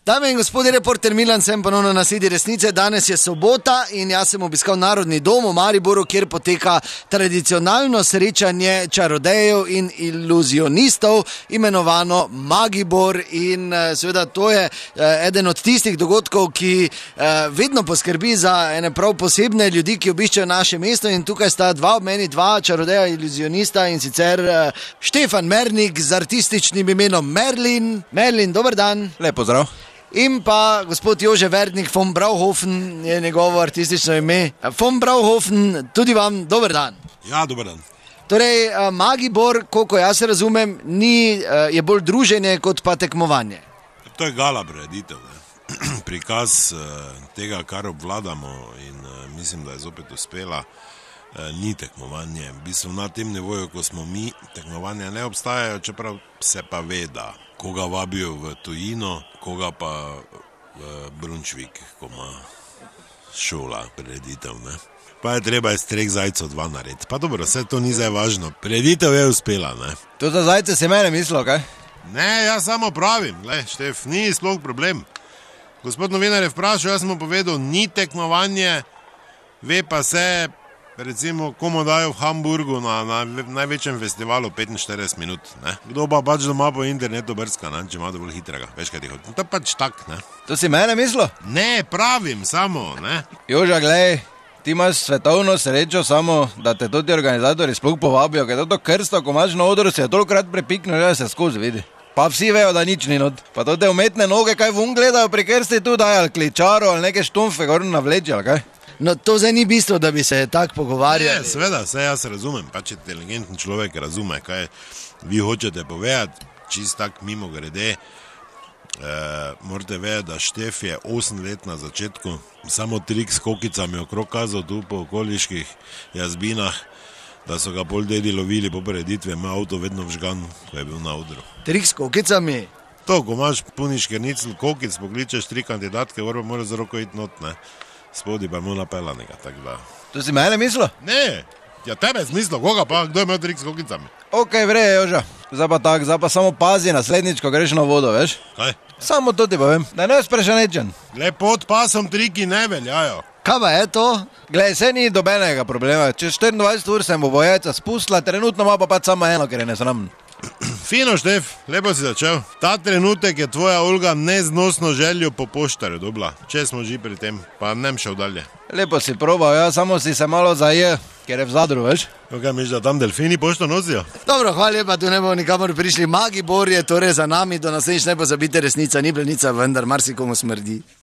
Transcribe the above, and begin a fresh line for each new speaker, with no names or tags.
Dame in gospodje, reporter Milan, sem ponovno na Sedi resnice. Danes je sobota in jaz sem obiskal Narodni dom v Mariboru, kjer poteka tradicionalno srečanje čarodejev in iluzionistov, imenovano Magibor. In seveda to je eden od tistih dogodkov, ki vedno poskrbi za ene prav posebne ljudi, ki obiščejo naše mesto. In tukaj sta ob meni dva čarodeja iluzionista, in sicer Štefan Mernik z artističnim imenom Merlin. Merlin, dober dan.
Lep pozdrav.
In pa gospod Jože Verdnik von Brauhofen je njegovo artistično ime. Von Brauhofen, tudi vam dober dan.
Ja, dober dan.
Torej, Magibor, koliko jaz razumem, je bolj druženje kot pa tekmovanje.
To je gala prireditev, prikaz tega, kar obvladamo, in mislim, da je zopet uspela. Ni tekmovanje. V bistvu na tem nivoju, ko smo mi, tekmovanja ne obstajajo, čeprav se pa ve, da koga vabijo v tujino, koga pa v Brunčvik, ko ima šola prireditev, ne. Pa je treba iz 3 zajcev 2 narediti. Pa dobro, vse to ni zdaj važno. Prireditev je uspela, ne.
To za zajce si mene mislil, kaj?
Ne, jaz samo pravim, Štef, ni sploh problem. Gospod novinar je vprašal, jaz mu povedal, ni tekmovanje, ve pa se, recimo, komu dajo v Hamburgu na največjem festivalu 45 minut, ne? Kdo pa pač doma po internetu brska, ne? Če ima dovolj hitrega, veš kaj ti hodi. To je pač tak, ne?
To si mene mislil?
Ne, pravim samo, ne?
Joža, glej, ti imaš svetovno srečo samo, da te tudi organizatori sploh povabijo, ker to krsto, ko imaš na odru, se je tolikrat prepiknil, da se skozi vidi. Pa vsi vejo, da nič ni not. Pa to te umetne noge, kaj vun gledajo pri krsti tu, daj ali kličaro, ali neke štumfe, gor navleči, ali kaj?
No, to zdaj ni bistvo, da bi se tako pogovarjali.
Ne, seveda, vse jaz razumem, pač inteligenten človek razume, kaj vi hočete povedati, čist tak mimo grede. Morate vedeti, da Štef je 8 let na začetku samo trik s kokicami okrog kazal tu po okoliških jazbinah, da so ga pol dedi lovili po prireditvi, ima avto vedno vžgan, ko je bil na odru.
Trik s kokicami?
To, ko imaš puniš kernicl kokic, pokličeš 3 kandidatke, vrba mora z roko iti not, ne. Spodi pa mu napelanega, tako da.
To si mene mislil?
Ne, ja tebe smislo, koga pa, kdo je imel trik s kokicami?
Ok, vreje, Joža. Zdaj pa samo pazi naslednjič, ko greš na vodo, veš?
Kaj?
Samo to ti povem, da ne sprešenečen.
Le pod pasom triki ne veljajo.
Kaj pa je to?
Glej, se ni dobenega problema, čez 24 ur sem bo bojajca spustila, trenutno ima pa pač samo eno, ker je nesramn.
Fino, Štef, lepo si začel. Ta trenutek je tvoja Olga neznosno željo po poštarju dobila. Če smo že pri tem, pa nem šel dalje.
Lepo si probal, ja, samo si se malo zajel, ker je v Zadru, veš?
Kaj misliš, da tam delfini pošto nosijo?
Dobro, hvala lepa, tu ne bomo nikamor prišli. Magibor je torej za nami, do naslednjič ne pozabite, resnica ni blenica, vendar marsikomu smrdi.